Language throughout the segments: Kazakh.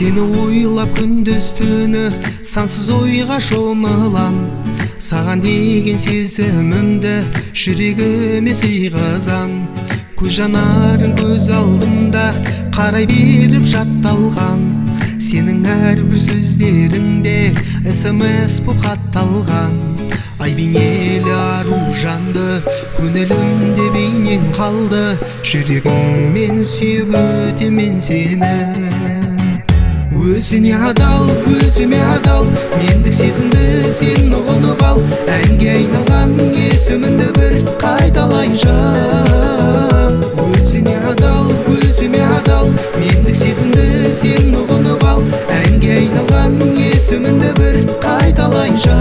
Seni ойлап күндіз түні сансыз ойға шомылам. Саған деген сезімімді жүрегіме сыйғызам. Көз жанарың көз алдымда қарай беріп жатталған. Сенің әрбір сөздеріңде SMS боп хатталған. Ай бейнелі ару жанды көңілімде бейнең қалды. Жүрегіммен сүйіп өтемен сені. Өзіне адал, өзіме адал, мендік сезімді сен ұғынып ал. Әнге айналған есіміңді бір қайталайыншы. Өзіне адал, өзіме адал, мендік сезімді сен ұғынып ал. Әнге айналған есіміңді бір қайталайыншы.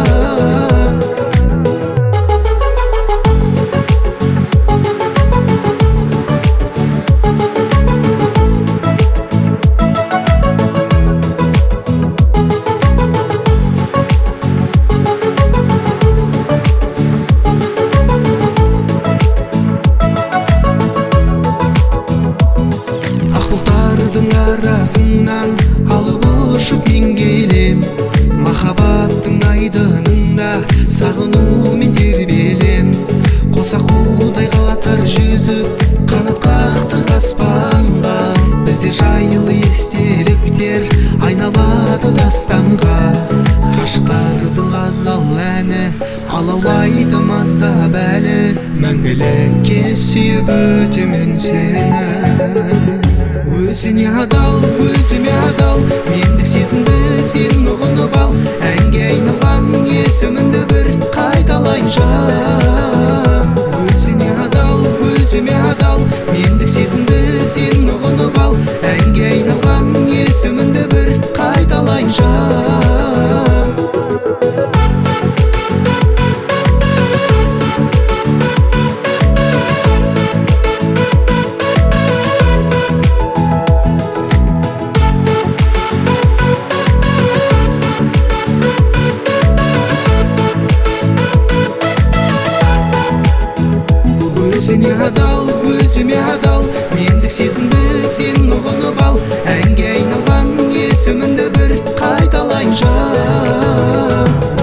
Арасынан алып ұшып мен келем. Махаббаттың айдынында сағынумен тербелем. Қоса қудай қатар жүзіп қанат қақтық аспанға. Бізде жайлы естеліктер айналады дастанға. Ғашықтардың ғазал әні алаулайды маздап әлі. Мәңгілікке сүйіп өтемен сені. Өзіне адал, өзіме адал, мендік сезімді сен ұғынып ал. Әнге айналған есіміңді бір қайталайыншы. Өзіне адал, өзіме адал, мендік сезімді сен ұғынып ал. Әнге айналған есіміңді бір қайталайыншы. Өзіне адал, өзіме адал, мендік сезімді сен ұғынып ал. Әнге айналған есіміңді бір қайталайыншы.